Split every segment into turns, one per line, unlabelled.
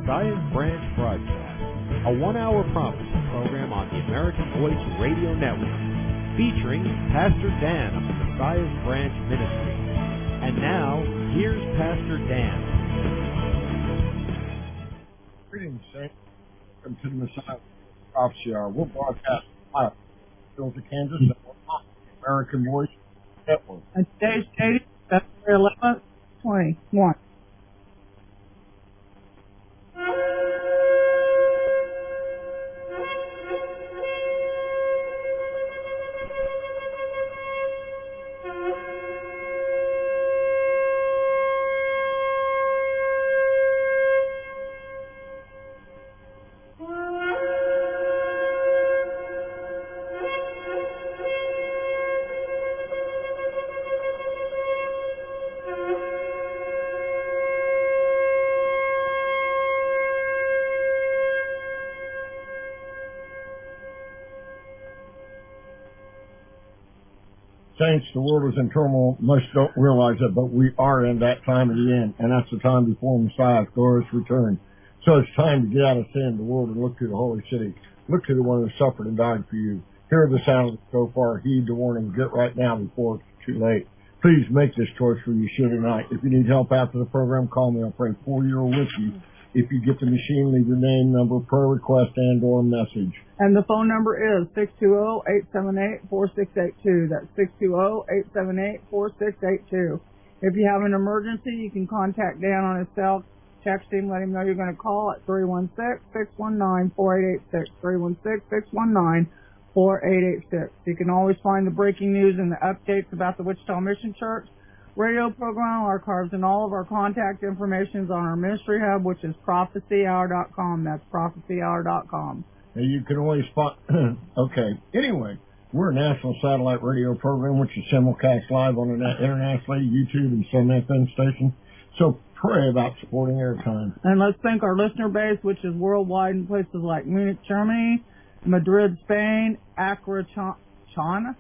Messiah's Branch broadcast, a one-hour prophecy program on the American Voice Radio Network, featuring Pastor Dan of the Messiah's Branch Ministry. And now, here's Pastor Dan.
Greetings, Saints. Welcome to the Messiah's Prophecy Hour. We'll broadcast live from Kansas and we're on the American Voice Network.
And today's date is February 11th, 2021.
Saints, the world is in turmoil. Most don't realize it, but we are in that time of the end, and that's the time before Messiah's glorious return. So it's time to get out of sin, the world, and look to the holy city. Look to the one who suffered and died for you. Hear the sound of the shofar. Heed the warning. Get right now before it's too late. Please make this choice for Yeshua tonight. If you need help after the program, call me. I'll pray for you or with you. If you get the machine, leave your name, number, prayer request, and or message.
And the phone number is 620-878-4682. That's 620-878-4682. If you have an emergency, you can contact Dan on his cell. Text him, let him know you're going to call at 316-619-4886. 316-619-4886. You can always find the breaking news and the updates about the Wichita Mission Church radio program archives, and all of our contact information is on our ministry hub, which is prophecyhour.com. That's prophecyhour.com.
And you can always spot. Okay. Anyway, we're a national satellite radio program, which is simulcast live on the net internationally, YouTube, and some FM stations. So pray about supporting airtime.
And let's thank our listener base, which is worldwide in places like Munich, Germany, Madrid, Spain, Accra, Guyana.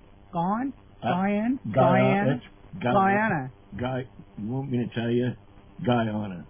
You want me to tell you? Guyana.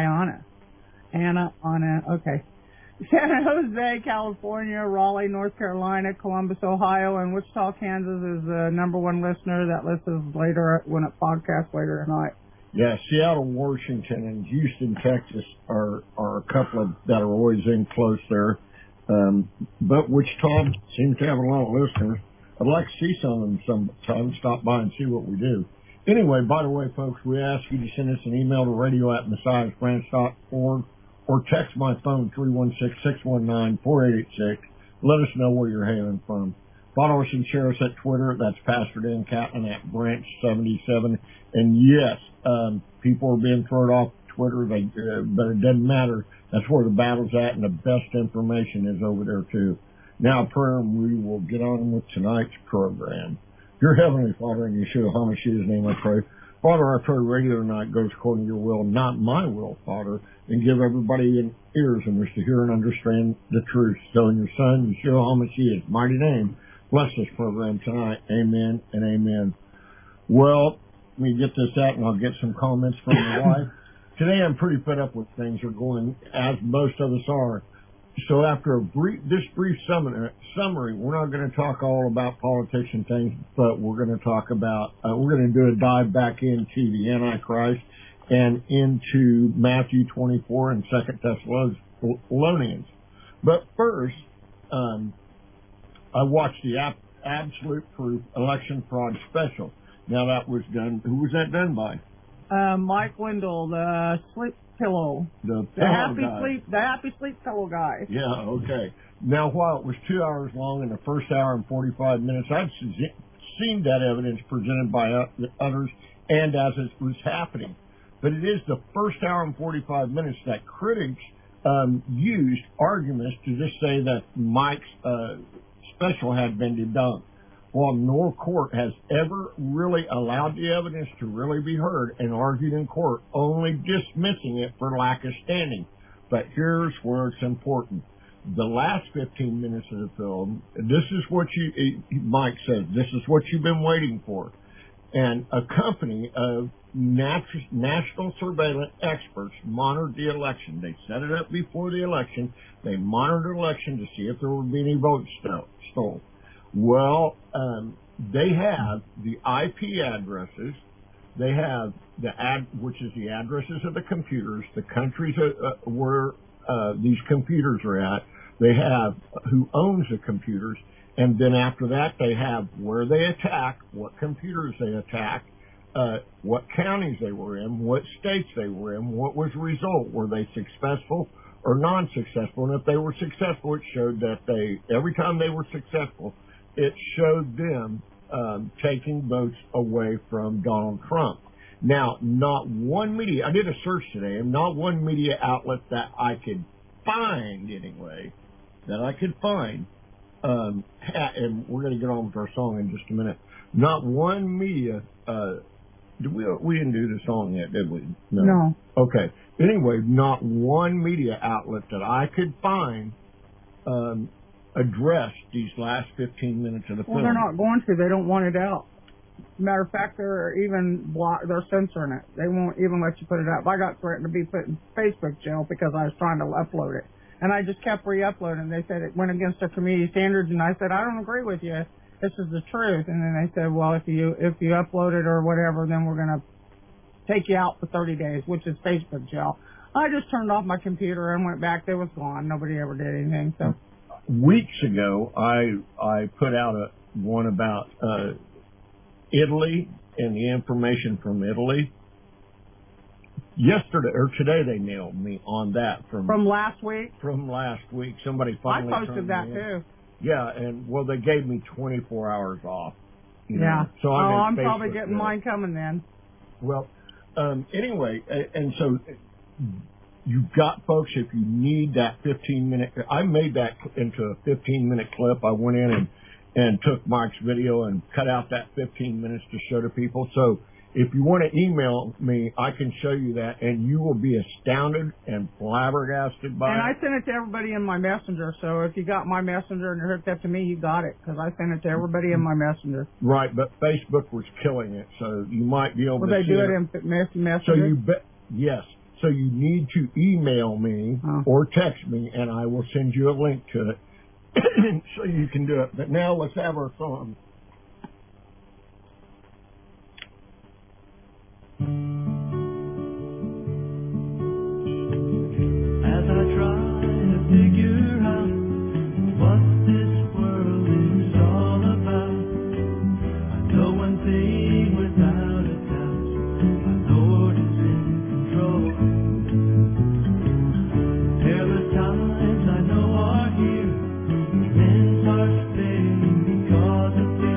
Okay. San Jose, California, Raleigh, North Carolina, Columbus, Ohio, and Wichita, Kansas is the number one listener. That list is later when it podcasts later tonight.
Yeah, Seattle, Washington, and Houston, Texas are a couple of that are always in close there. But Wichita seems to have a lot of listeners. I'd like to see some of them sometime, stop by and see what we do. Anyway, by the way, folks, we ask you to send us an email to radio@messiahsbranch.org or text my phone, 316-619-4886. Let us know where you're hailing from. Follow us and share us at Twitter. That's Pastor Dan Catlin at Branch77. And yes, people are being thrown off Twitter, but it doesn't matter. That's where the battle's at, and the best information is over there, too. Now, prayer, and we will get on with tonight's program. Your Heavenly Father, in Yeshua HaMashiach's name I pray. Father, I pray radio tonight goes according to your will, not my will, Father, and give everybody ears in which to hear and understand the truth. So in your Son, Yeshua HaMashiach's mighty name, bless this program tonight. Amen and amen. Well, let me get this out and I'll get some comments from my wife. Today I'm pretty fed up with things are going, as most of us are. So after this brief summary, we're not going to talk all about politics and things, but we're going to talk about, we're going to do a dive back into the Antichrist and into Matthew 24 and 2 Thessalonians. But first, I watched the Absolute Proof Election Fraud Special. Now that was done, who was that done by?
Mike Wendell, the sleep pillow. The happy sleep pillow guy.
Yeah, okay. Now, while it was 2 hours long in the first hour and 45 minutes, I've seen that evidence presented by others and as it was happening. But it is the first hour and 45 minutes that critics used arguments to just say that Mike's special had been debunked. While no court has ever really allowed the evidence to really be heard and argued in court, only dismissing it for lack of standing. But here's where it's important. The last 15 minutes of the film, this is what Mike said, this is what you've been waiting for. And a company of national surveillance experts monitored the election. They set it up before the election. They monitored the election to see if there would be any votes stolen. Well, they have the IP addresses. They have which is the addresses of the computers, the countries where these computers are at. They have who owns the computers, and then after that, they have where they attack, what computers they attack, what counties they were in, what states they were in, what was the result, were they successful or non-successful, and if they were successful, it showed that every time they were successful, it showed them taking votes away from Donald Trump. Now, not one media, I did a search today, and not one media outlet that I could find anyway, and we're going to get on with our song in just a minute. Not one media, we didn't do the song yet, did we?
No.
Okay. Anyway, not one media outlet that I could find addressed these last 15 minutes of the film.
Well, they're not going to. They don't want it out. Matter of fact, they're censoring it. They won't even let you put it up. I got threatened to be put in Facebook jail because I was trying to upload it. And I just kept re-uploading. They said it went against their community standards, and I said, I don't agree with you. This is the truth. And then they said, well, if you upload it or whatever, then we're going to take you out for 30 days, which is Facebook jail. I just turned off my computer and went back. It was gone. Nobody ever did anything. So
weeks ago, I put out one about Italy and the information from Italy. Yesterday or today, they nailed me on that from
last week.
From last week, somebody finally
I posted that too.
Yeah, and well, they gave me 24 hours off.
Yeah.
Know, so
I'm probably getting mine coming then.
Well, anyway, and so you've got folks. If you need that 15-minute, I made that into a 15-minute clip. I went in and took Mike's video and cut out that 15 minutes to show to people. So if you want to email me, I can show you that, and you will be astounded and flabbergasted by it.
And I sent it to everybody in my messenger, so if you got my messenger and hooked up to me, you got it, because I sent it to everybody in my messenger.
Right, but Facebook was killing it, so you might be able to
they do it in messenger?
So yes. So you need to email me or text me, and I will send you a link to it so you can do it. But now let's have our song.
As I try to figure out what this world is all about, I know one thing without a doubt: my Lord is in control. Perilous times I know are here, men's hearts failing because of fear.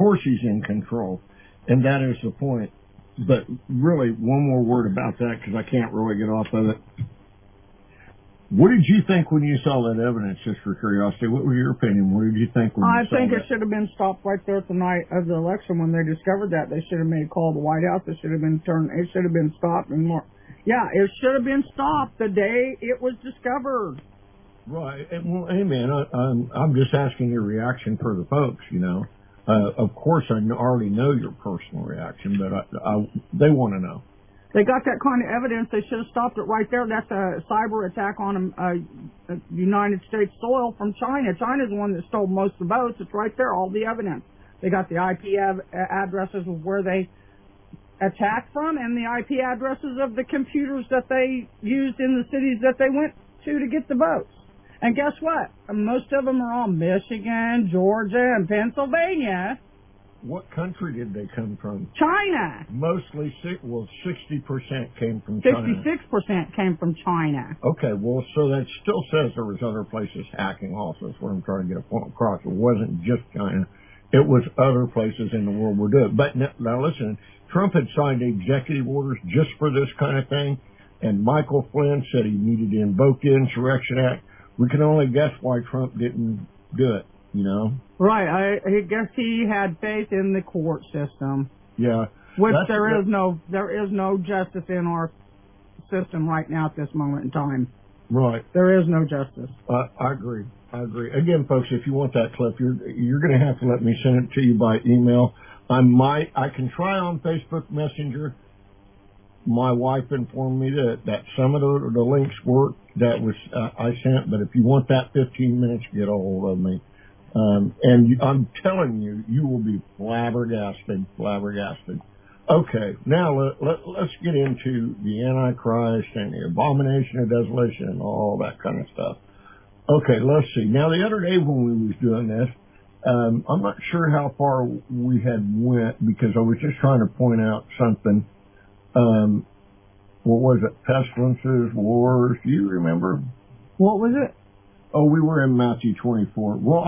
course he's in control, and that is the point. But really, one more word about that, because I can't really get off of it. What did you think when you saw that evidence, just for curiosity? What was your opinion? What did you think when you saw that?
I think it should have been stopped right there at the night of the election when they discovered that. They should have made a call to the White House. It should have been It should have been stopped and more. Yeah, it should have been stopped the day it was discovered.
Right. Well, hey, man, I'm just asking your reaction for the folks, you know. Of course, I already know your personal reaction, but they want to know.
They got that kind of evidence. They should have stopped it right there. That's a cyber attack on a United States soil from China. China's the one that stole most of the votes. It's right there, all the evidence. They got the IP addresses of where they attacked from and the IP addresses of the computers that they used in the cities that they went to get the votes. And guess what? Most of them are all Michigan, Georgia, and Pennsylvania.
What country did they come from?
China.
Mostly, 60% came from China.
56% came from China.
Okay, well, so that still says there was other places hacking also. That's what I'm trying to get a point across. It wasn't just China. It was other places in the world were doing it. But now listen, Trump had signed executive orders just for this kind of thing, and Michael Flynn said he needed to invoke the Insurrection Act. We can only guess why Trump didn't do it, you know?
Right. I guess he had faith in the court system.
Yeah.
Which there is no justice in our system right now at this moment in time.
Right.
There is no justice.
I agree. Again, folks, if you want that clip, you're going to have to let me send it to you by email. I can try on Facebook Messenger. My wife informed me that some of the links work that was I sent, but if you want that 15 minutes, get a hold of me. And I'm telling you, you will be flabbergasted. Okay, now let's get into the Antichrist and the abomination of desolation and all that kind of stuff. Okay, let's see. Now, the other day when we was doing this, I'm not sure how far we had went because I was just trying to point out something. What was it? Pestilences, wars. Do you remember?
What was it?
Oh, we were in Matthew 24. Well,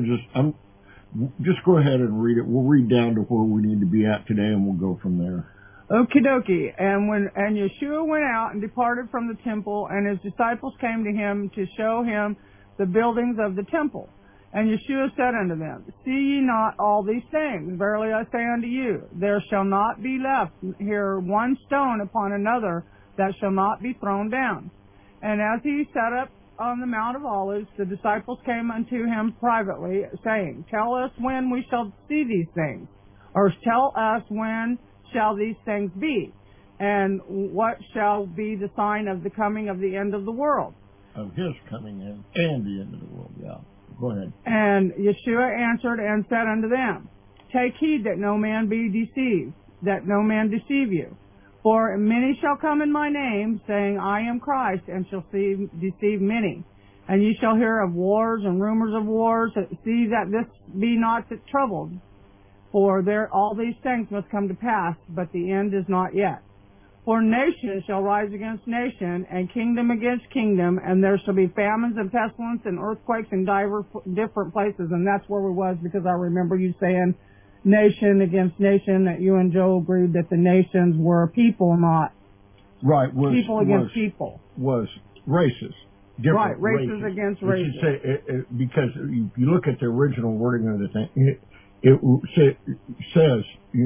just go ahead and read it. We'll read down to where we need to be at today, and we'll go from there.
Okie dokie. And Yeshua went out and departed from the temple, and his disciples came to him to show him the buildings of the temple. And Yeshua said unto them, See ye not all these things? Verily I say unto you, there shall not be left here one stone upon another that shall not be thrown down. And as he sat up on the Mount of Olives, the disciples came unto him privately, saying, Tell us when we shall see these things, or tell us when shall these things be, and what shall be the sign of the coming of the end of the world?
Of his coming in and the end of the world, yeah. Go ahead.
And Yeshua answered and said unto them, Take heed that no man be deceived, that no man deceive you. For many shall come in my name, saying, I am Christ, and shall deceive many. And ye shall hear of wars and rumors of wars. See that this be not troubled. For all these things must come to pass, but the end is not yet. For nation shall rise against nation, and kingdom against kingdom, and there shall be famines and pestilence and earthquakes in different places. And that's where we was, because I remember you saying nation against nation, that you and Joe agreed that the nations were people, not people against people.
Was races.
Right, races against races.
Because if you look at the original wording of the thing, it says,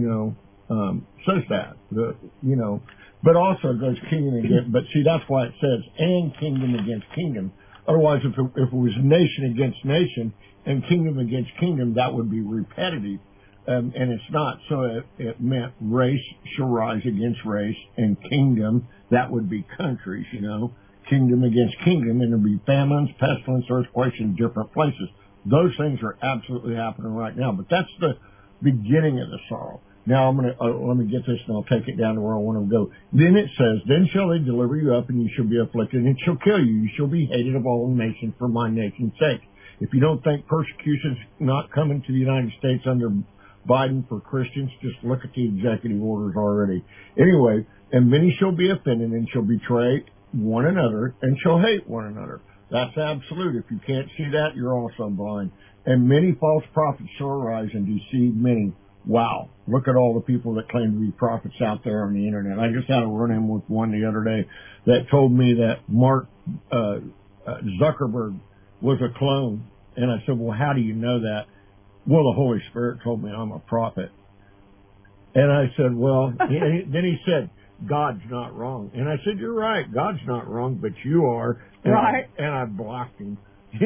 says that, but also goes kingdom against, but see, that's why it says, and kingdom against kingdom. Otherwise, if it was nation against nation and kingdom against kingdom, that would be repetitive. And it's not. So it meant race shall rise against race, and kingdom, that would be countries, kingdom against kingdom, and there'll be famines, pestilence, earthquakes in different places. Those things are absolutely happening right now, but that's the beginning of the sorrow. Now let me get this and I'll take it down to where I want to go. Then it says, Then shall they deliver you up, and you shall be afflicted, and it shall kill you. You shall be hated of all nations for my nation's sake. If you don't think persecution's not coming to the United States under Biden for Christians, just look at the executive orders already. Anyway, and many shall be offended and shall betray one another and shall hate one another. That's absolute. If you can't see that, you're also blind. And many false prophets shall arise and deceive many. wow, look at all the people that claim to be prophets out there on the internet. I just had a run-in with one the other day that told me that Mark Zuckerberg was a clone. And I said, well, how do you know that? Well, the Holy Spirit told me I'm a prophet. And I said, well, then he said, God's not wrong. And I said, you're right, God's not wrong, but you are. And
right.
I blocked him,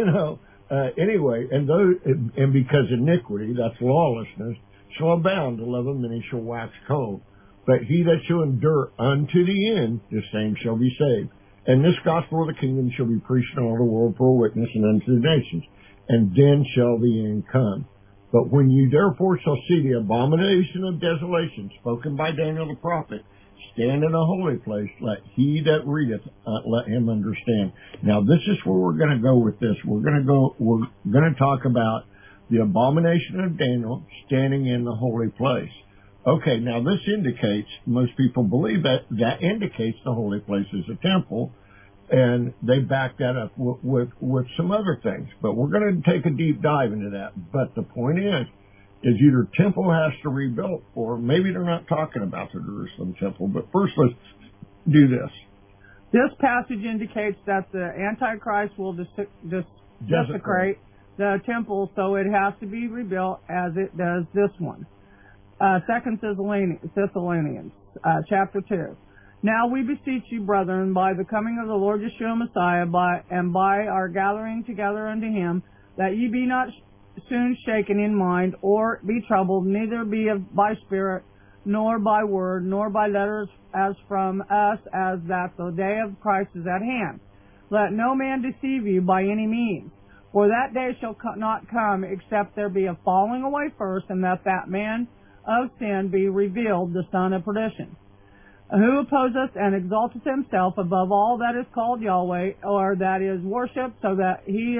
anyway, and because iniquity, that's lawlessness, shall abound, the love of many shall wax cold. But he that shall endure unto the end, the same shall be saved. And this gospel of the kingdom shall be preached in all the world for a witness and unto the nations. And then shall the end come. But when you therefore shall see the abomination of desolation spoken by Daniel the prophet, stand in a holy place, let he that readeth, let him understand. Now this is where we're going to go with this. We're going to talk about the abomination of Daniel standing in the holy place. Okay, now this indicates, most people believe that indicates the holy place is a temple, and they back that up with some other things. But we're going to take a deep dive into that. But the point is either temple has to rebuild, or maybe they're not talking about the Jerusalem temple. But first, let's do this.
This passage indicates that the Antichrist will desecrate the temple, so it has to be rebuilt as it does this one. 2 Thessalonians, chapter 2. Now we beseech you, brethren, by the coming of the Lord Yeshua Messiah, by our gathering together unto him, that ye be not soon shaken in mind, or be troubled, neither be by spirit, nor by word, nor by letters as from us, as that the day of Christ is at hand. Let no man deceive you by any means. For that day shall not come, except there be a falling away first, and that man of sin be revealed, the son of perdition, who opposeth and exalteth himself above all that is called Yahweh, or that is worshipped, so that he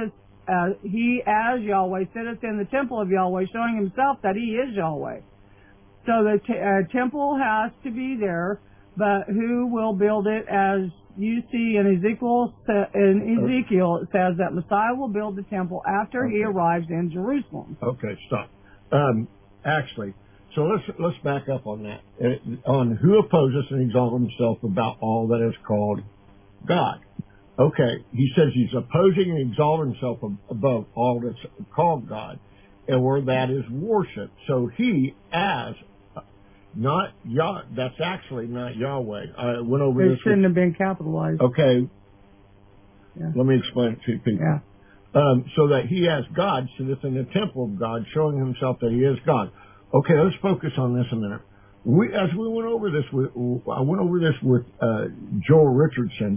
as Yahweh sitteth in the temple of Yahweh, showing himself that he is Yahweh. So the temple has to be there, but who will build it? As you see in Ezekiel, it says that Messiah will build the temple after he arrives in Jerusalem.
Okay, stop. Actually, so let's back up on that. On who opposes and exalts himself about all that is called God. Okay, he says he's opposing and exalting himself above all that's called God, and where that is worship. So he, as not Yah, that's actually not Yahweh. I went over this.
It shouldn't have been capitalized.
Okay,
yeah.
Let me explain it to people.
Yeah.
So that he, as God, sitteth in the temple of God, showing himself that he is God. Okay, let's focus on this a minute. I went over this with Joel Richardson.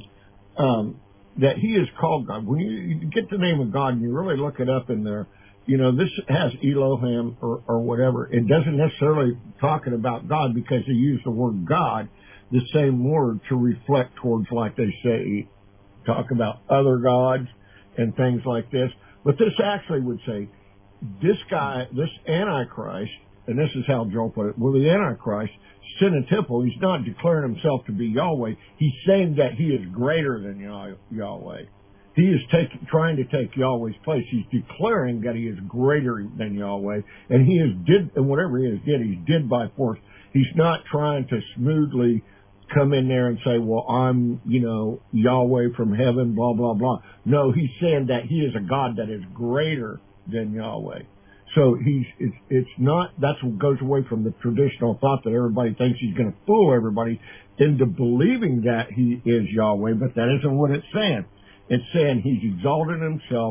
That he is called God. When you get the name of God and you really look it up in there, this has Elohim or whatever. It doesn't necessarily talking about God, because they use the word God, the same word, to reflect towards, like they say, talk about other gods and things like this. But this actually would say, this Antichrist, and this is how Joel put it, well, the Antichrist, in a temple, he's not declaring himself to be Yahweh. He's saying that he is greater than Yahweh. He is trying to take Yahweh's place. He's declaring that he is greater than Yahweh, and and whatever he did by force. He's not trying to smoothly come in there and say, well, I'm, Yahweh from heaven, blah, blah, blah. No, he's saying that he is a God that is greater than Yahweh. So it's not, that's what goes away from the traditional thought that everybody thinks he's going to fool everybody into believing that he is Yahweh, but that isn't what it's saying. It's saying he's exalted himself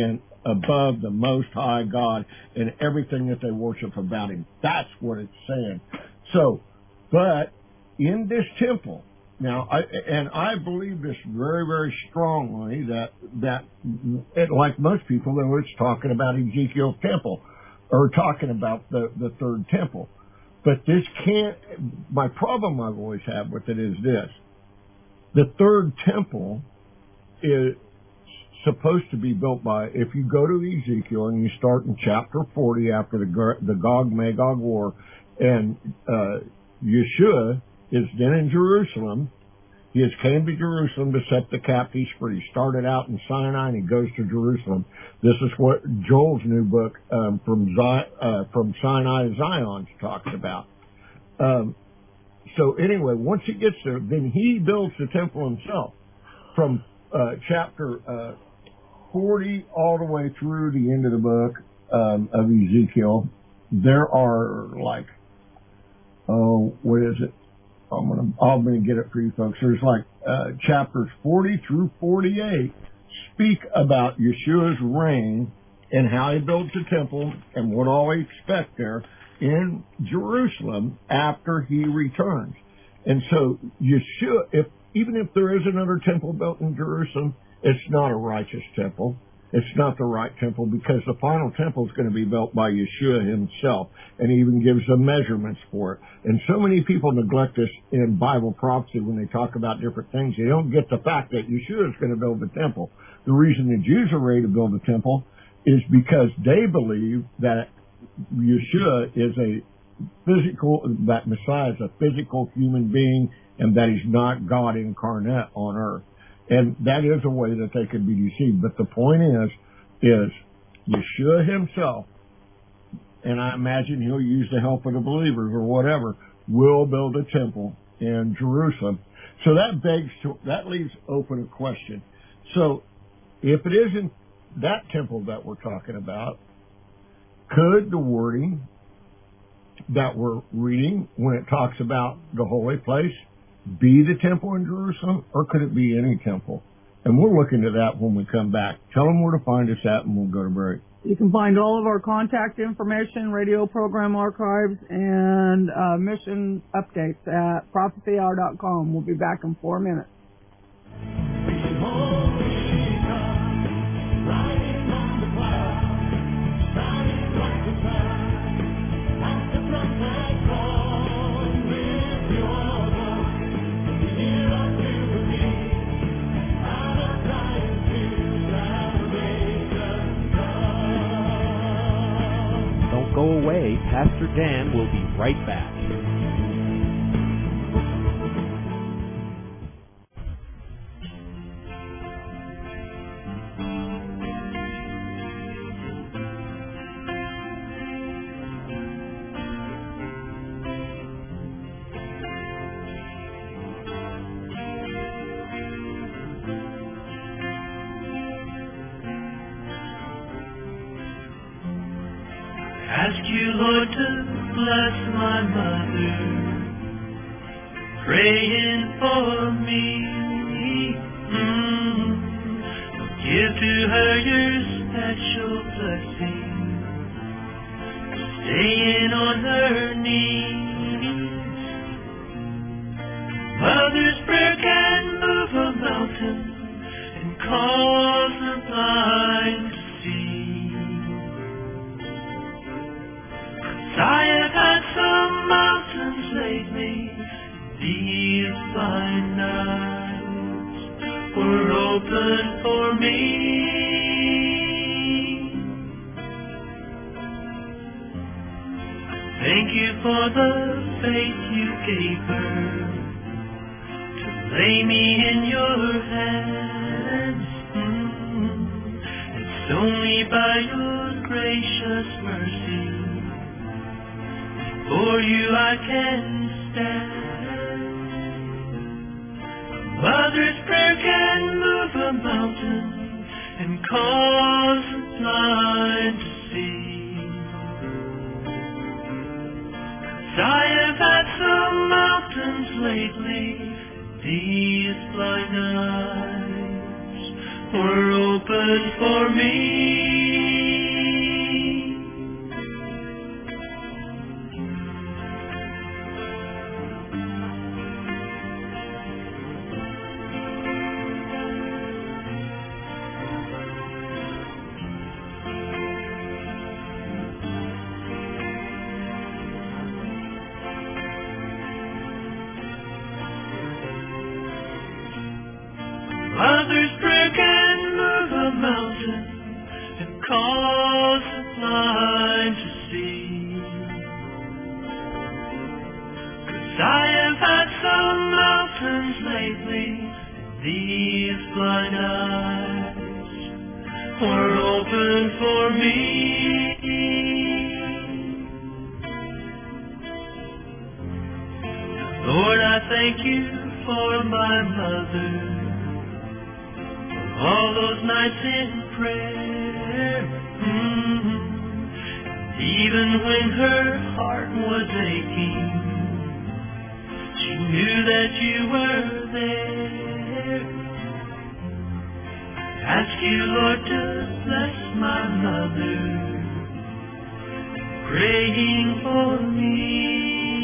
above the Most High God and everything that they worship about him. That's what it's saying. So, but in this temple, now, I believe this very, very strongly that like most people, though, it's talking about Ezekiel's temple, or talking about the third temple. But this my problem I've always had with it is this. The third temple is supposed to be built by, if you go to Ezekiel and you start in chapter 40 after the Gog-Magog war, and Yeshua is then in Jerusalem, He has came to Jerusalem to set the captives free. He started out in Sinai and he goes to Jerusalem. This is what Joel's new book, from Sinai to Zion, talks about. So anyway, once he gets there, then he builds the temple himself. From chapter 40 all the way through the end of the book of Ezekiel, there are like, what is it? I'm gonna get it for you folks. There's like chapters 40 through 48 speak about Yeshua's reign and how he builds the temple and what all we expect there in Jerusalem after he returns. And so Yeshua, even if there is another temple built in Jerusalem, it's not a righteous temple. It's not the right temple, because the final temple is going to be built by Yeshua himself, and he even gives the measurements for it. And so many people neglect this in Bible prophecy when they talk about different things. They don't get the fact that Yeshua is going to build the temple. The reason the Jews are ready to build the temple is because they believe that Yeshua is that Messiah is a physical human being, and that he's not God incarnate on earth. And that is a way that they could be deceived. But the point is Yeshua himself, and I imagine he'll use the help of the believers or whatever, will build a temple in Jerusalem. So that leaves open a question. So if it isn't that temple that we're talking about, could the wording that we're reading when it talks about the holy place be the temple in Jerusalem, or could it be any temple? And we'll look into that when we come back. Tell them where to find us at, and we'll go to break.
You can find all of our contact information, radio program archives, and mission updates at prophecyhour.com. We'll be back in 4 minutes.
Go away. Pastor Dan will be right back.
Ask you, Lord, to bless my mother, praying for me. Give to her your special blessing, staying on her knees. Mother's prayer can move a mountain and cause the blind to see. I have had some mountains lately, these blind eyes were open for me. Thank you for the faith you gave her, to lay me in your hands. It's only by your gracious mercy for you I can stand. Mother's prayer can move a mountain and cause the blind to see. 'Cause I have had some mountains lately, these blind eyes were open for me. Mother's prayer can move a mountain and cause the blind to see. 'Cause I have had some mountains curtains lately, these blind eyes were open for me. Lord, I thank you for my mother, all those nights in prayer. Even when her heart was aching, she knew that you were there. Ask you, Lord, to bless my mother, praying for me.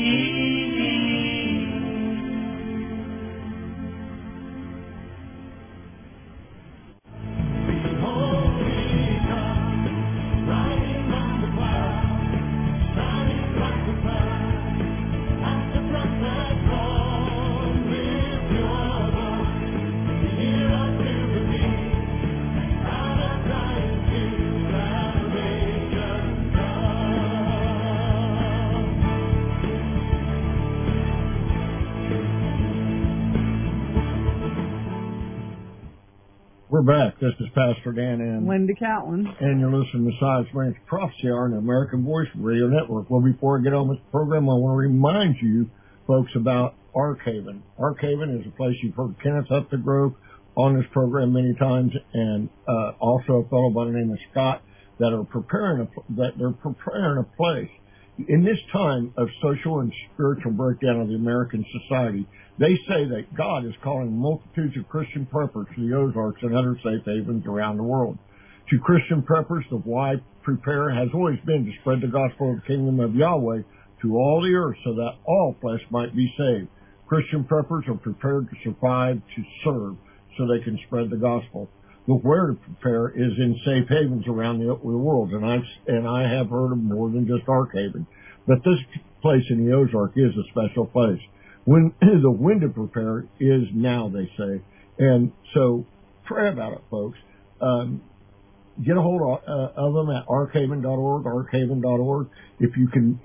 We're back. This is Pastor Dan and
Linda Catlin.
And you're listening to Science Branch Prophecy Hour on the American Voice Radio Network. Well, before I get on with the program, I want to remind you, folks, about Arkhaven. Arkhaven is a place you've heard Kenneth Updegrove on this program many times, and also a fellow by the name of Scott they're preparing a place. In this time of social and spiritual breakdown of the American society, they say that God is calling multitudes of Christian preppers to the Ozarks and other safe havens around the world. To Christian preppers, the why prepare has always been to spread the gospel of the kingdom of Yahweh to all the earth so that all flesh might be saved. Christian preppers are prepared to survive, to serve, so they can spread the gospel. But where to prepare is in safe havens around the world, and I have heard of more than just Arkhaven. But this place in the Ozark is a special place. When to prepare is now, they say. And so pray about it, folks. Get a hold of them at arkhaven.org, arkhaven.org. If you can,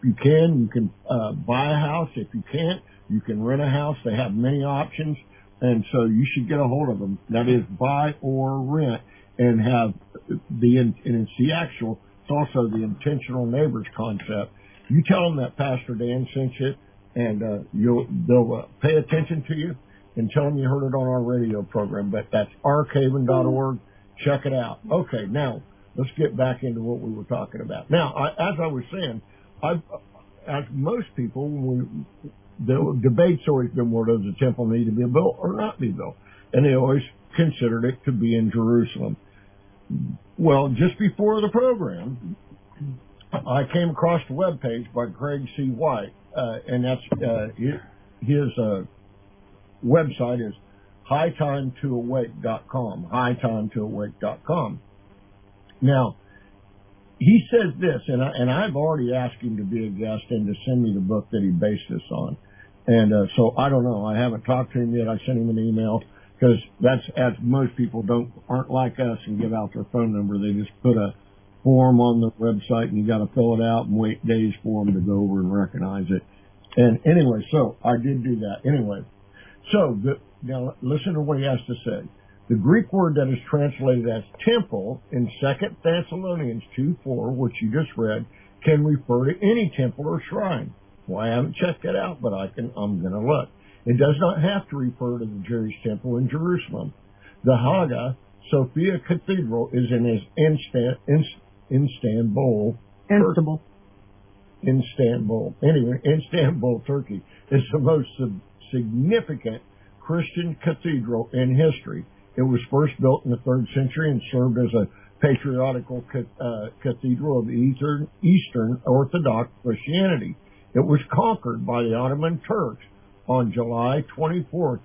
buy a house. If you can't, you can rent a house. They have many options. And so you should get a hold of them. That is buy or rent, and have and it's also the intentional neighbors concept. You tell them that Pastor Dan sent you, and they'll pay attention to you, and tell them you heard it on our radio program. But that's arkhaven.org. Check it out. Okay, now let's get back into what we were talking about. Now, as I was saying, as most people, the debate's always been, where does the temple need to be built or not be built? And they always considered it to be in Jerusalem. Well, just before the program, I came across the webpage by Greg C. White, and that's his website is hightimetoawake.com, hightimetoawake.com. Now, he says this, and I've already asked him to be a guest and to send me the book that he based this on. And so I don't know. I haven't talked to him yet. I sent him an email, because that's, as most people aren't like us and give out their phone number. They just put a form on the website, and you got to fill it out and wait days for them to go over and recognize it. And anyway, so I did do that. Anyway, so now listen to what he has to say. The Greek word that is translated as temple in 2 Thessalonians 2:4, which you just read, can refer to any temple or shrine. Well, I haven't checked it out, but I'm going to look. It does not have to refer to the Jewish temple in Jerusalem. The Hagia Sophia Cathedral is in Istanbul. Anyway, Istanbul, Turkey, is the most significant Christian cathedral in history. It was first built in the 3rd century and served as a patriarchal cathedral of Eastern Orthodox Christianity. It was conquered by the Ottoman Turks on July 24th,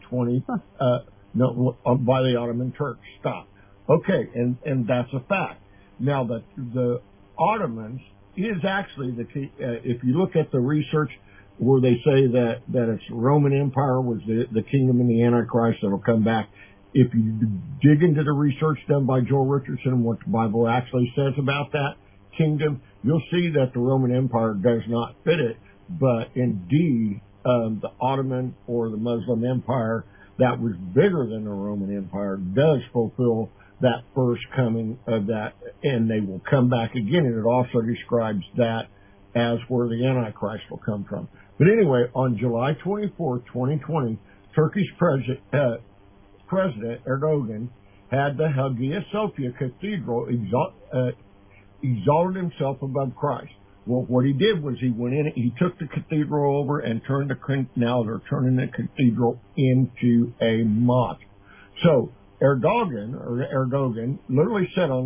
by the Ottoman Turks. Stop. Okay, and that's a fact. Now, the Ottomans is actually if you look at the research where they say that it's Roman Empire was the kingdom in the Antichrist that'll come back. If you dig into the research done by Joel Richardson and what the Bible actually says about that kingdom, you'll see that the Roman Empire does not fit it, but indeed the Ottoman or the Muslim Empire that was bigger than the Roman Empire does fulfill that first coming of that, and they will come back again. And it also describes that as where the Antichrist will come from. But anyway, on July 24, 2020, Turkish President Erdogan had the Hagia Sophia Cathedral exalted himself above Christ. Well, what he did was he went in, he took the cathedral over and now they're turning the cathedral into a mosque. So Erdogan literally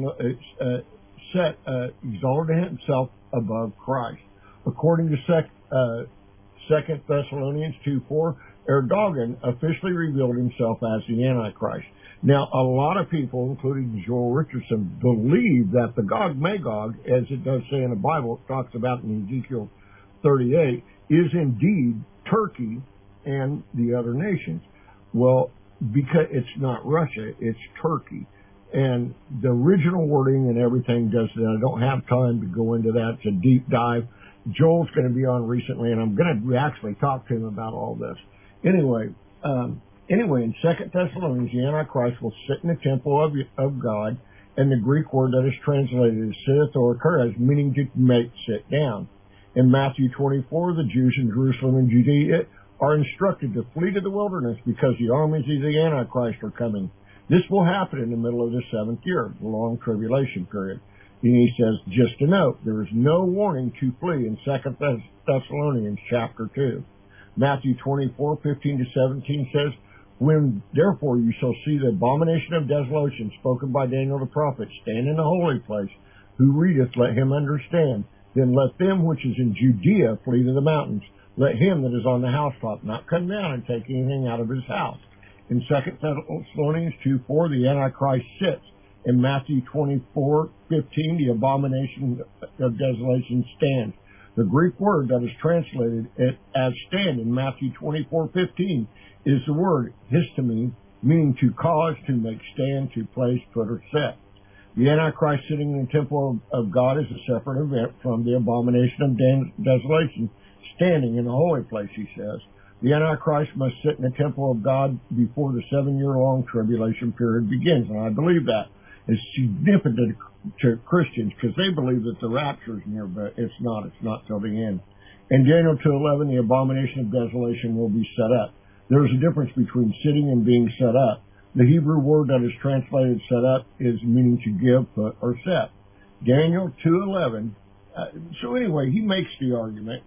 exalted himself above Christ. According to 2 Thessalonians 2:4, Erdogan officially revealed himself as the Antichrist. Now, a lot of people, including Joel Richardson, believe that the Gog-Magog, as it does say in the Bible, it talks about in Ezekiel 38, is indeed Turkey and the other nations. Well, because it's not Russia, it's Turkey. And the original wording and everything does that. I don't have time to go into that. It's a deep dive. Joel's going to be on recently, and I'm going to actually talk to him about all this. Anyway, in 2 Thessalonians, the Antichrist will sit in the temple of God, and the Greek word that is translated as sitteth or occurs, meaning to sit down. In Matthew 24, the Jews in Jerusalem and Judea are instructed to flee to the wilderness because the armies of the Antichrist are coming. This will happen in the middle of the 7th year, the long tribulation period. And he says, just a note, there is no warning to flee in 2 Thessalonians chapter 2. Matthew 24:15-17 says, when therefore you shall see the abomination of desolation spoken by Daniel the prophet stand in the holy place, who readeth, let him understand. Then let them which is in Judea flee to the mountains. Let him that is on the housetop not come down and take anything out of his house. In 2 Thessalonians 2:4, the Antichrist sits. In Matthew 24:15, the abomination of desolation stands. The Greek word that is translated as stand in Matthew 24:15 is the word histemi, meaning to cause, to make stand, to place, put, or set. The Antichrist sitting in the temple of God is a separate event from the abomination of desolation standing in the holy place, he says. The Antichrist must sit in the temple of God before the 7-year-long tribulation period begins, and I believe that is significant to Christians because they believe that the rapture is near, but it's not. It's not till the end. In Daniel 2:11, the abomination of desolation will be set up. There is a difference between sitting and being set up. The Hebrew word that is translated set up is meaning to give, put, or set. Daniel 2:11. So anyway, he makes the argument.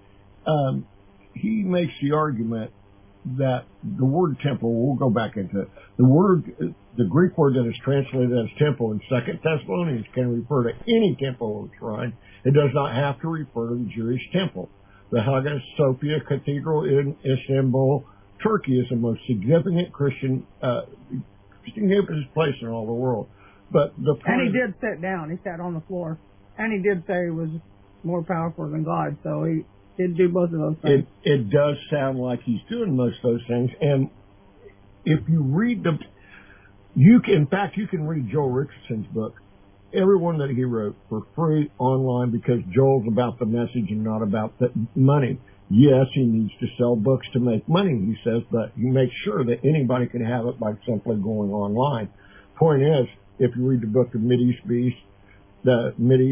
That the word temple, we'll go back into it. The Greek word that is translated as temple in 2 Thessalonians can refer to any temple or shrine. It does not have to refer to the Jewish temple. The Hagia Sophia Cathedral in Istanbul, Turkey, is the most significant Christian place in all the world. But
and he did sit down. He sat on the floor, and he did say he was more powerful than God. So he did do both of those things.
It does sound like he's doing most of those things. And if you read you can read Joel Richardson's book, every one that he wrote, for free online, because Joel's about the message and not about the money. Yes, he needs to sell books to make money, he says, but he makes sure that anybody can have it by simply going online. Point is, if you read the book of Mideast Beast, the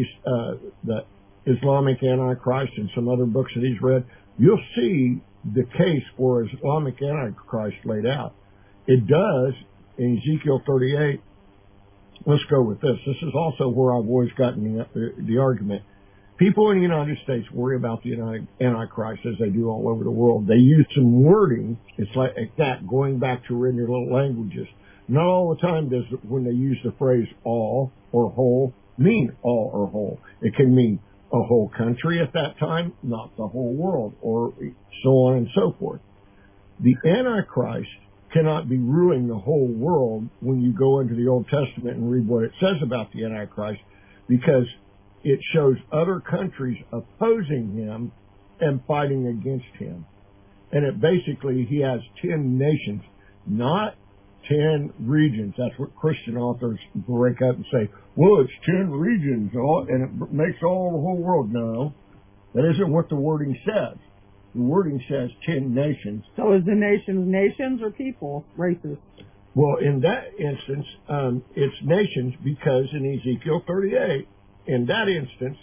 Islamic Antichrist, and some other books that he's read, you'll see the case for Islamic Antichrist laid out. It does in Ezekiel 38. Let's go with this. This is also where I've always gotten the argument. People in the United States worry about the Antichrist as they do all over the world. They use some wording. It's like that, going back to in their little languages. Not all the time does, when they use the phrase all or whole, mean all or whole. It can mean a whole country at that time, not the whole world, or so on and so forth. The Antichrist cannot be ruling the whole world when you go into the Old Testament and read what it says about the Antichrist, because it shows other countries opposing him and fighting against him. And it basically, he has 10 nations, not 10 regions. That's what Christian authors break up and say, well, it's 10 regions, and it makes all the whole world. No, that isn't what the wording says. the wording says 10 nations.
So is the nations or people, races?
Well, in that instance, it's nations because in Ezekiel 38, in that instance,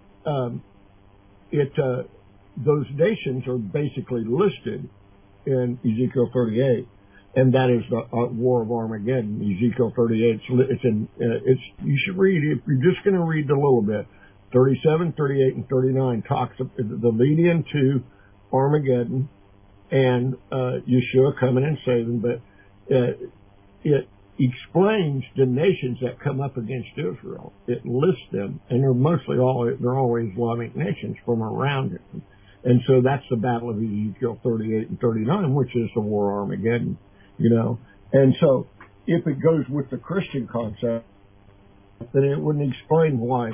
those nations are basically listed in Ezekiel 38, and that is the War of Armageddon. Ezekiel 38, you should read it. If you're just going to read a little bit, 37, 38, and 39 talks of the lead into Armageddon and Yeshua coming and saving, but it explains the nations that come up against Israel. It lists them, and they're all Islamic nations from around it. And so that's the battle of Ezekiel 38 and 39, which is the War of Armageddon, you know. And so if it goes with the Christian concept, then it wouldn't explain why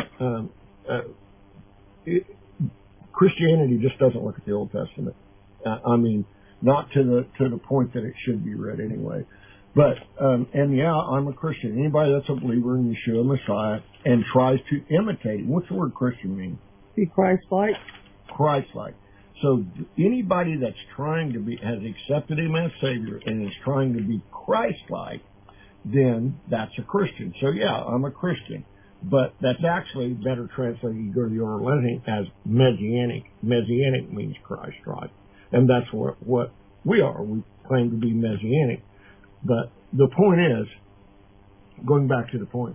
Christianity just doesn't look at the Old Testament. I mean, not to the point that it should be read anyway. But, I'm a Christian. Anybody that's a believer in Yeshua Messiah and tries to imitate him. What's the word Christian mean?
Be Christ-like.
Christ-like. So anybody that's has accepted him as Savior and is trying to be Christ-like, then that's a Christian. So yeah, I'm a Christian. But that's actually better translated, you go to the Oral Lesson, as Messianic. Messianic means Christ-like. And that's what we are. We claim to be Messianic. But the point is, going back to the point,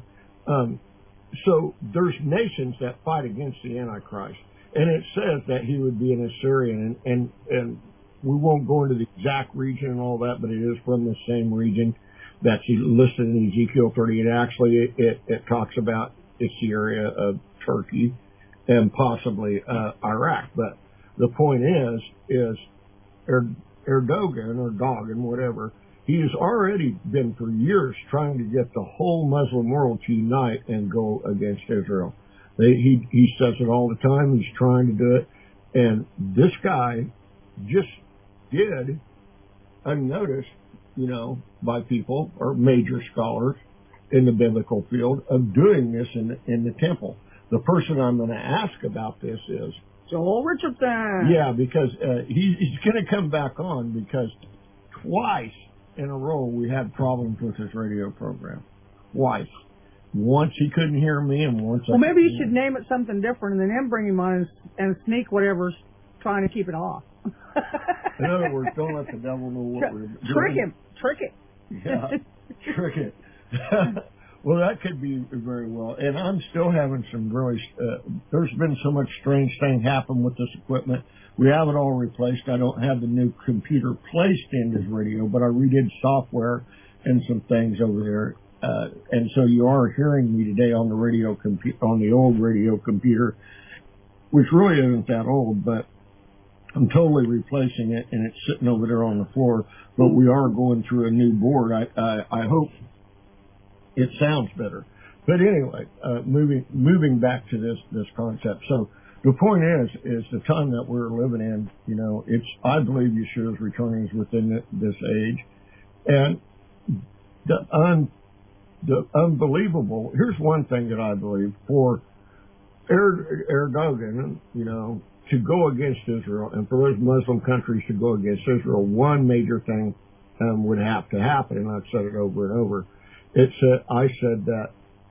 so there's nations that fight against the Antichrist. And it says that he would be an Assyrian, and we won't go into the exact region and all that, but it is from the same region that's listed in Ezekiel 38. Actually, it talks about Assyria, of Turkey, and possibly Iraq. But the point is Erdogan, or Dogan, whatever, he has already been for years trying to get the whole Muslim world to unite and go against Israel. He says it all the time. He's trying to do it. And this guy just did, unnoticed, you know, by people or major scholars in the biblical field, of doing this in the temple. The person I'm going to ask about this is
Joel Richardson.
Yeah, because he's going to come back on, because twice in a row we had problems with his radio program. Twice. Once he couldn't hear me, and once
maybe you should name it something different, and then bring him on and sneak whatever's trying to keep it off.
In other words, don't let the devil know what we're doing.
Trick it.
Yeah, trick it. Well, that could be very well. And I'm still having some really, there's been so much strange thing happen with this equipment. We have it all replaced. I don't have the new computer placed in his radio, but I redid software and some things over there. And so you are hearing me today on the on the old radio computer, which really isn't that old, but I'm totally replacing it, and it's sitting over there on the floor. But we are going through a new board. I hope it sounds better. But anyway, moving back to this concept. So the point is the time that we're living in, you know, I believe Yeshua's returning is within this age. And the unbelievable, here's one thing that I believe, for Erdogan, you know, to go against Israel, and for those Muslim countries to go against Israel, one major thing would have to happen, and I've said it over and over. I said that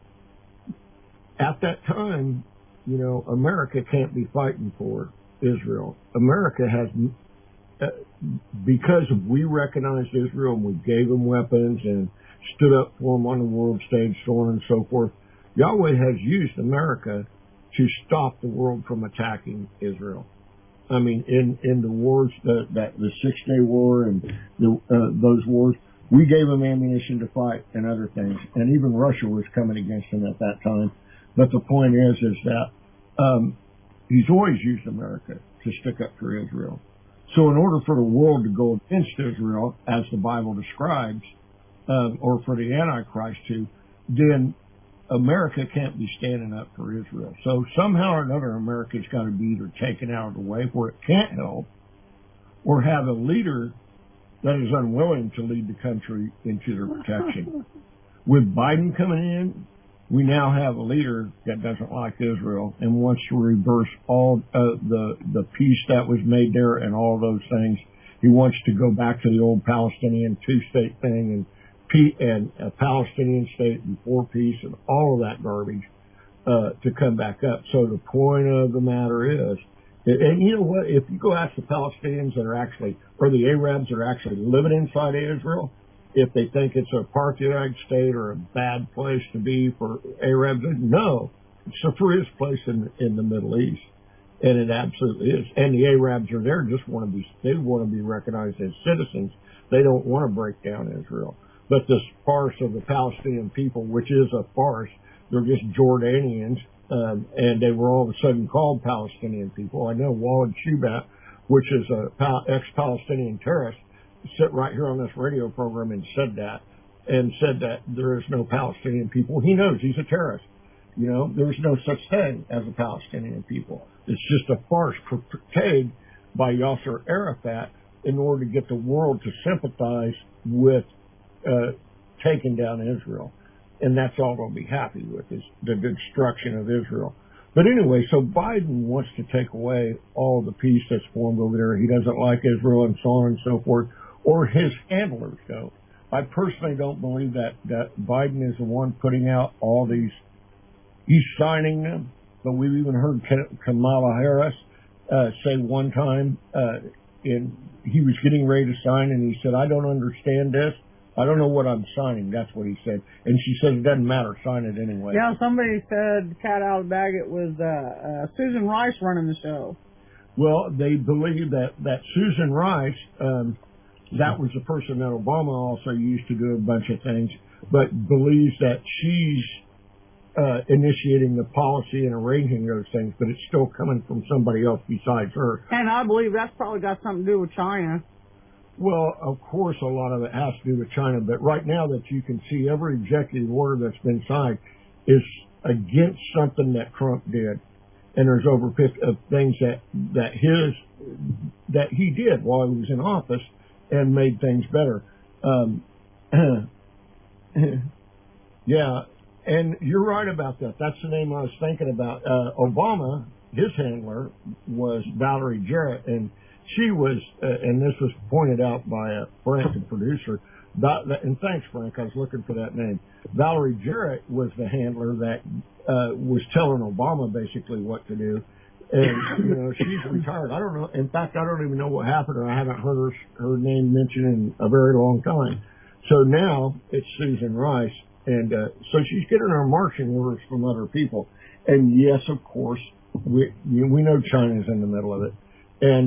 at that time, you know, America can't be fighting for Israel. America has, because we recognized Israel and we gave them weapons and stood up for them on the world stage, so on and so forth, Yahweh has used America to stop the world from attacking Israel. I mean, in the wars, the 6-Day War and those wars, we gave them ammunition to fight and other things, and even Russia was coming against them at that time. But the point is that he's always used America to stick up for Israel. So in order for the world to go against Israel, as the Bible describes, or for the Antichrist to, then America can't be standing up for Israel. So somehow or another, America's got to be either taken out of the way where it can't help, or have a leader that is unwilling to lead the country into their protection. With Biden coming in, we now have a leader that doesn't like Israel and wants to reverse all the peace that was made there and all those things. He wants to go back to the old Palestinian two-state thing and a Palestinian state before peace and all of that garbage to come back up. So the point of the matter is, and you know what, if you go ask the Palestinians that are actually, or the Arabs that are actually living inside of Israel, if they think it's a apartheid state or a bad place to be for Arabs, no, it's the freest place in the Middle East. And it absolutely is. And the Arabs are there they want to be recognized as citizens. They don't want to break down Israel. But this farce of the Palestinian people, which is a farce, they're just Jordanians, and they were all of a sudden called Palestinian people. I know Walid Shubat, which is a ex-Palestinian terrorist, sit right here on this radio program and said that there is no Palestinian people. He knows he's a terrorist. You know, there's no such thing as a Palestinian people. It's just a farce portrayed by Yasser Arafat in order to get the world to sympathize with taking down Israel. And that's all they'll be happy with, is the destruction of Israel. But anyway, so Biden wants to take away all the peace that's formed over there. He doesn't like Israel and so on and so forth, or his handlers don't. I personally don't believe that Biden is the one putting out all these. He's signing them, but we've even heard Kamala Harris say one time, he was getting ready to sign, and he said, "I don't understand this. I don't know what I'm signing." That's what he said. And she said, "It doesn't matter. Sign it anyway."
Yeah, somebody said, cat out of the bag, it was Susan Rice running the show.
Well, they believe that Susan Rice, that was the person that Obama also used to do a bunch of things, but believes that she's initiating the policy and arranging those things, but it's still coming from somebody else besides her.
And I believe that's probably got something to do with China.
Well, of course, a lot of it has to do with China, but right now that you can see every executive order that's been signed is against something that Trump did. And there's over 50 of things that he did while he was in office and made things better. Yeah, and you're right about that. That's the name I was thinking about. Obama, his handler, was Valerie Jarrett, and she was, and this was pointed out by Frank, the producer, and thanks, Frank, I was looking for that name. Valerie Jarrett was the handler that was telling Obama basically what to do. And, you know, she's retired. I don't know. In fact, I don't even know what happened, or I haven't heard her name mentioned in a very long time. So now it's Susan Rice. And so she's getting her marching orders from other people. And, yes, of course, we know China's in the middle of it. And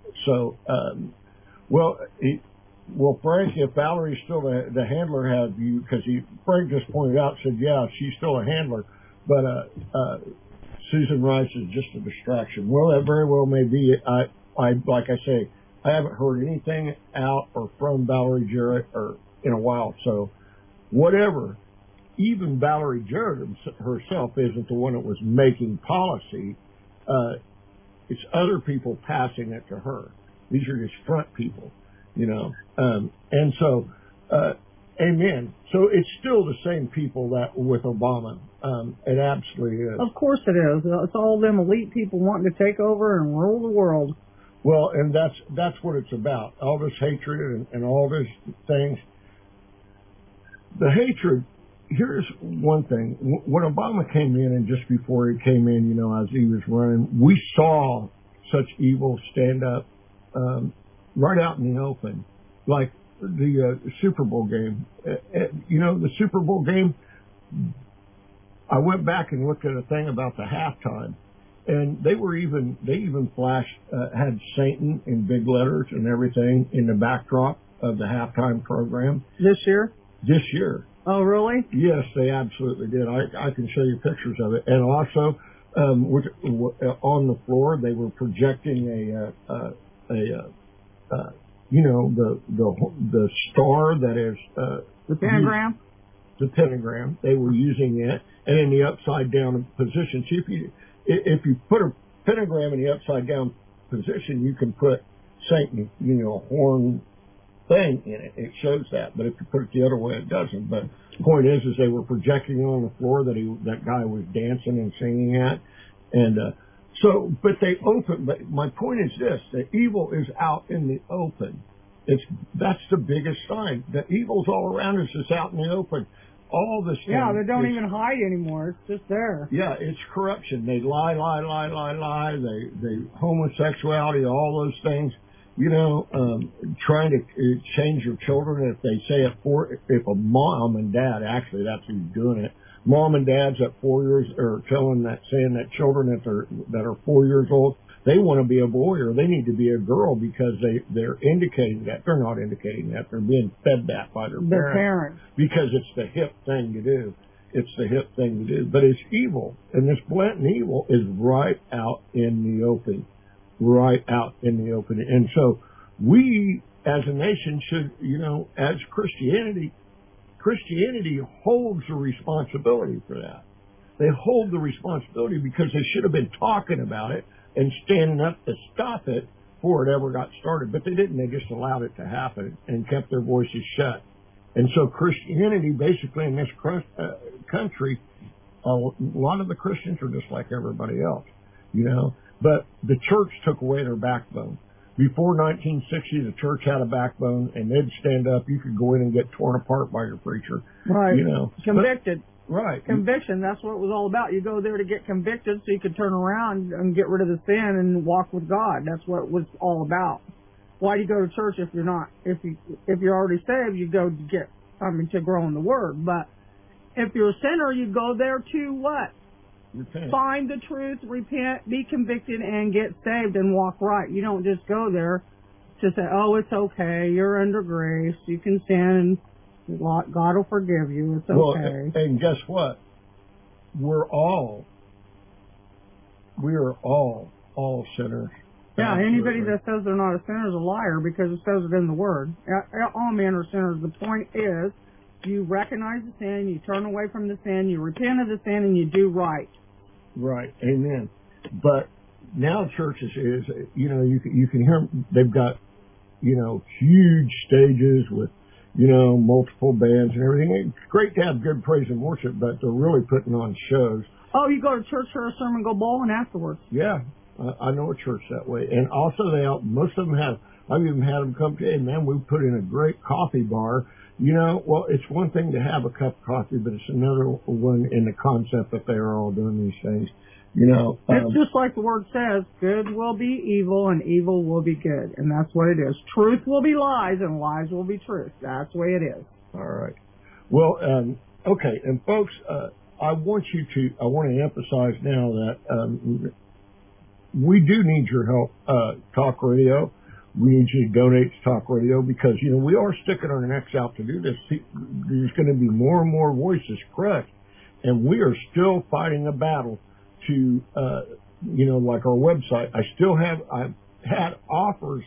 Frank, if Valerie's still the handler, have you, because Frank just pointed out, said, yeah, she's still a handler, but Susan Rice is just a distraction. Well, that very well may be. I like I say, I haven't heard anything out or from Valerie Jarrett or in a while, so whatever. Even Valerie Jarrett herself isn't the one that was making policy. It's other people passing it to her. These are just front people, you know. And so, amen. So it's still the same people that were with Obama. It absolutely is.
Of course it is. It's all them elite people wanting to take over and rule the world.
Well, and that's what it's about. All this hatred and all these things. The hatred. Here's one thing. When Obama came in, and just before he came in, you know, as he was running, we saw such evil stand up right out in the open, like the Super Bowl game. You know, the Super Bowl game, I went back and looked at a thing about the halftime, and they even flashed, had Satan in big letters and everything in the backdrop of the halftime program.
This year?
This year.
Oh, really?
Yes, they absolutely did. I can show you pictures of it. And also, on the floor, they were projecting the star that is
the pentagram.
The pentagram. They were using it, and in the upside down position. See, if you put a pentagram in the upside down position, you can put Satan, you know, horn thing in it. It shows that, but if you put it the other way, it doesn't. But the point is they were projecting on the floor that guy was dancing and singing at, and but they open. But my point is this: the evil is out in the open. That's the biggest sign. The evil's all around us. It's out in the open. All this.
Yeah, they don't even hide anymore. It's just there.
Yeah, it's corruption. They lie. They homosexuality, all those things. Trying to change your children if they say if a mom and dad, actually that's who's doing it. Mom and dads at 4 years are saying that children that are 4 years old, they want to be a boy or they need to be a girl because they're indicating that. They're not indicating that. They're being fed that by their parents. Because it's the hip thing to do. It's the hip thing to do. But it's evil. And this blatant evil is right out in the open. Right out in the open. And so we as a nation should, as Christianity holds the responsibility for that. They hold the responsibility because they should have been talking about it and standing up to stop it before it ever got started. But they didn't. They just allowed it to happen and kept their voices shut. And so Christianity, basically in this country, a lot of the Christians are just like everybody else, But the church took away their backbone. Before 1960, the church had a backbone, and they'd stand up. You could go in and get torn apart by your preacher.
Right. Convicted.
Right.
Conviction, that's what it was all about. You go there to get convicted so you could turn around and get rid of the sin and walk with God. That's what it was all about. Why do you go to church if you're not? If you're already saved, you go to grow in the Word. But if you're a sinner, you go there to what?
Repent. Find
the truth, repent, be convicted, and get saved and walk right. You don't just go there to say, oh, it's okay, you're under grace, you can sin, God will forgive you, it's okay.
And guess what? We are all sinners.
Yeah, anybody that says they're not a sinner is a liar because it says it in the Word. All men are sinners. The point is, you recognize the sin, you turn away from the sin, you repent of the sin, and you do right.
Right. Amen. But now churches you can hear they've got, huge stages with, multiple bands and everything. It's great to have good praise and worship, but they're really putting on shows.
Oh, you go to church, hear a sermon, go bowling afterwards.
Yeah. I know a church that way. And also most of them have, I've even had them come to, hey man, we put in a great coffee bar. Well, it's one thing to have a cup of coffee, but it's another one in the concept that they are all doing these things.
It's just like the Word says, good will be evil and evil will be good. And that's what it is. Truth will be lies and lies will be truth. That's the way it is.
All right. Well, okay. And folks, I want to emphasize now that we do need your help, Talk Radio. We need you to donate to Talk Radio because, we are sticking our necks out to do this. There's going to be more and more voices crushed, and we are still fighting a battle to, like our website. I've had offers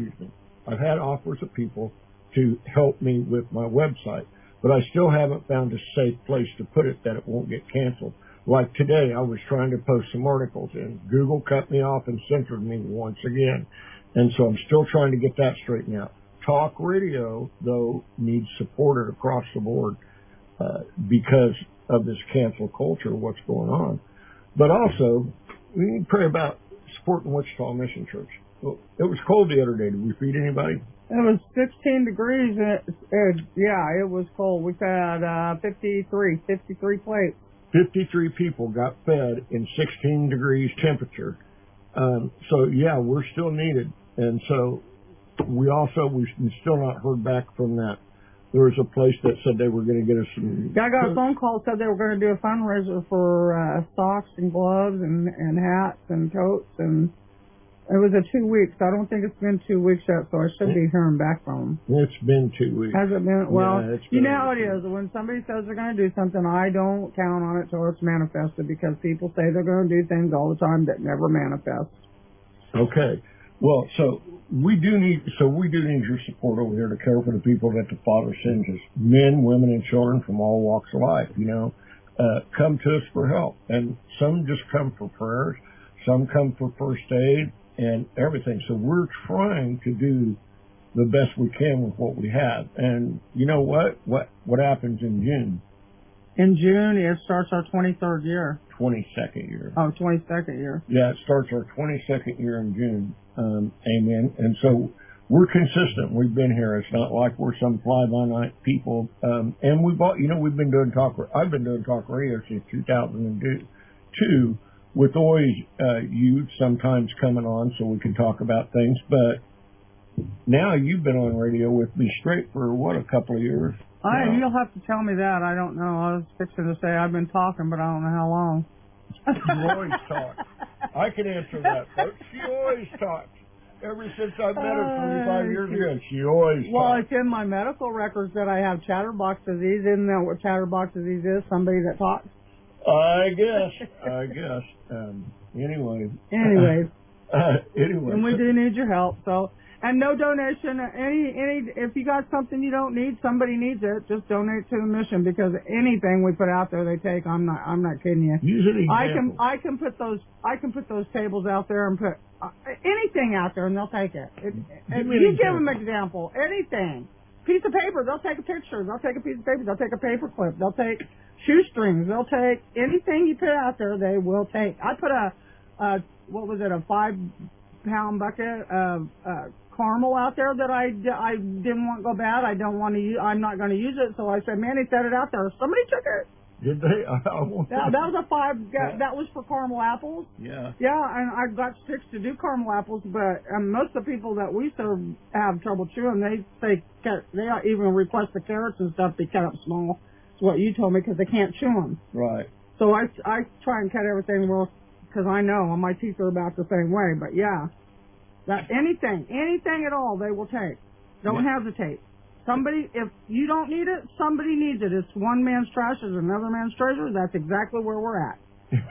of people to help me with my website, but I still haven't found a safe place to put it that it won't get canceled. Like today, I was trying to post some articles, and Google cut me off and censored me once again. And so I'm still trying to get that straightened out. Talk Radio, though, needs supported across the board because of this cancel culture, what's going on. But also, we need to pray about supporting Wichita Mission Church. Well, it was cold the other day. Did we feed anybody?
It was 16 degrees. It was cold. We've had 53 plates.
53 people got fed in 16 degrees temperature. We're still needed. And so we've still not heard back from that. There was a place that said they were going to get us some.
Yeah, I got a phone call said they were going to do a fundraiser for socks and gloves and hats and coats, and it was 2 weeks. I don't think it's been 2 weeks yet, so I should be hearing back from them.
It's been 2 weeks.
Has it been? Well,
yeah,
you know how it is. When somebody says they're going to do something, I don't count on it till it's manifested because people say they're going to do things all the time that never manifest.
Okay. Well, so we do need your support over here to care for the people that the Father sends us, men, women, and children from all walks of life. Come to us for help, and some just come for prayers, some come for first aid and everything. So we're trying to do the best we can with what we have. And you know what? What happens in June?
In June, it starts our 23rd year.
22nd year.
Oh, 22nd year.
Yeah, it starts our 22nd year in June. Amen. And so we're consistent. We've been here. It's not like we're some fly-by-night people. And we've been doing I've been doing talk radio since 2002 with always you sometimes coming on so we can talk about things. But now you've been on radio with me straight for, what, a couple of years?
You'll have to tell me that. I don't know. I was fixing to say I've been talking, but I don't know how long.
You always talk. I can answer that, folks. She always talks. Ever since I met her 25 years ago, she always talks.
Well, it's in my medical records that I have chatterbox disease. Isn't that what chatterbox disease is? Somebody that talks?
I guess. Anyway.
Anyway.
Anyway.
And we do need your help, so... And no donation. If you got something you don't need, somebody needs it. Just donate to the mission, because anything we put out there, they take. I'm not kidding you.
Use an example.
I can put those tables out there and put anything out there, and they'll take it. You give them an example. Anything. Piece of paper. They'll take a picture. They'll take a piece of paper. They'll take a paper clip. They'll take shoestrings. They'll take anything you put out there. They will take. I put a 5-pound bucket of caramel out there that I didn't want to go bad. I'm not going to use it. So I said, Manny, set it out there. Somebody took it.
Did they?
That was a 5. That was for caramel apples.
Yeah.
Yeah, and I got sticks to do caramel apples, but most of the people that we serve have trouble chewing. They even request the carrots and stuff be cut up small. It's what you told me, because they can't chew them.
Right.
So I try and cut everything because I know my teeth are about the same way. But yeah. Anything at all, they will take. Don't hesitate. Somebody, if you don't need it, somebody needs it. It's one man's trash is another man's treasure. That's exactly where we're at.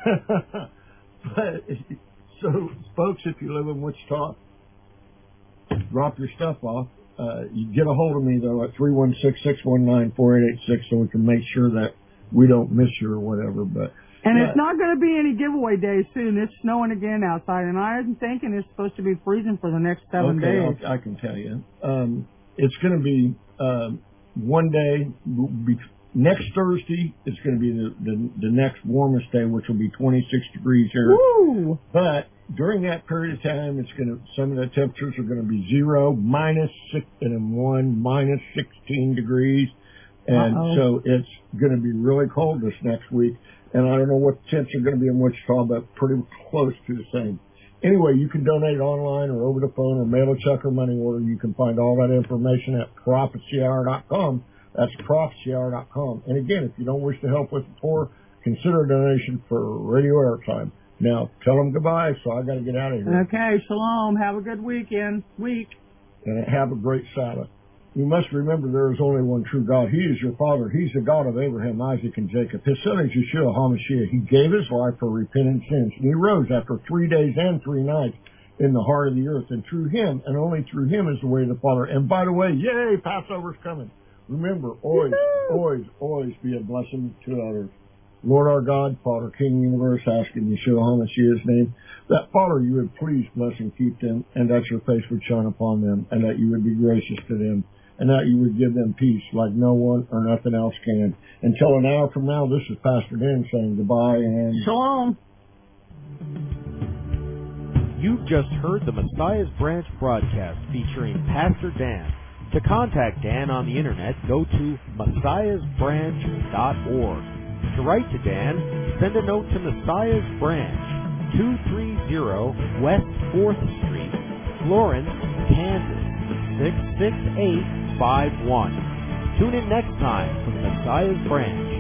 So, folks, if you live in Wichita, drop your stuff off. You get a hold of me, though, at 316-619-4886 so we can make sure that we don't miss you or whatever.
And it's not going to be any giveaway days soon. It's snowing again outside, and I'm thinking it's supposed to be freezing for the next 7 days.
I can tell you. It's going to be one day. Next Thursday, it's going to be the next warmest day, which will be 26 degrees here.
Woo!
But during that period of time, some of the temperatures are going to be 0, -6, and 1, -16 degrees. And so it's going to be really cold this next week. And I don't know what the temps are going to be in Wichita, but pretty close to the same. Anyway, you can donate online or over the phone or mail a check or money order. You can find all that information at prophecyhour.com. That's prophecyhour.com. And again, if you don't wish to help with the poor, consider a donation for radio airtime. Now, tell them goodbye, so I got to get out of here.
Okay, shalom. Have a good week.
And have a great Sabbath. You must remember there is only one true God. He is your Father. He's the God of Abraham, Isaac, and Jacob. His son is Yeshua HaMashiach. He gave his life for repentant sins. And he rose after 3 days and 3 nights in the heart of the earth. And through him, and only through him, is the way to the Father. And by the way, yay, Passover's coming. Remember, always be a blessing to others. Lord our God, Father, King of the universe, ask in Yeshua HaMashiach's name, that, Father, you would please bless and keep them, and that your face would shine upon them, and that you would be gracious to them, and that you would give them peace like no one or nothing else can. Until an hour from now, this is Pastor Dan saying goodbye and
shalom.
You've just heard the Messiah's Branch broadcast featuring Pastor Dan. To contact Dan on the internet, go to messiahsbranch.org. To write to Dan, send a note to Messiah's Branch, 230 West 4th Street, Florence, Kansas, 66851. Tune in next time for the Messiah's Branch.